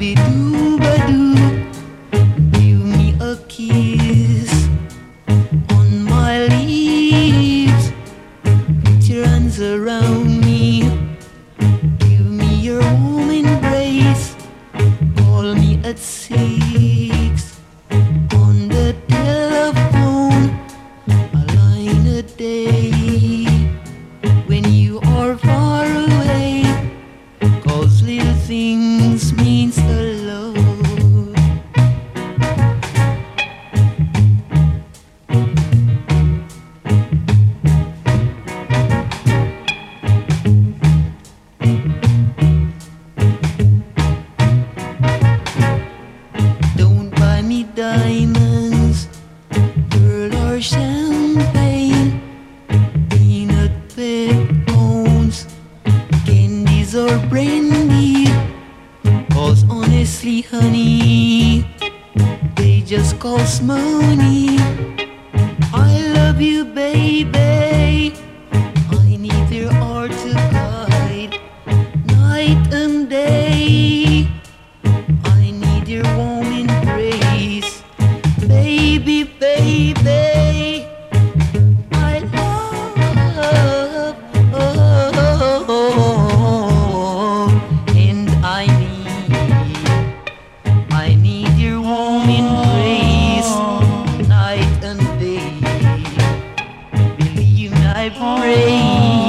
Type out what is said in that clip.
doo-ba-doo. Give me a kiss on my lips. Put your hands around me. Give me your warm embrace. Call me at 6 on the telephone. A line a day when you are far away. 'Cause little things means a lot. Don't buy me diamonds, pearl or champagne, peanut pecans, candies or brandy. 'Cause honestly, honey, they just cost money. I love you, baby. I need your heart to guide night and day. I need your warm embrace, baby, baby. I love, and I need your warm embrace, night and day. Believe me, I pray.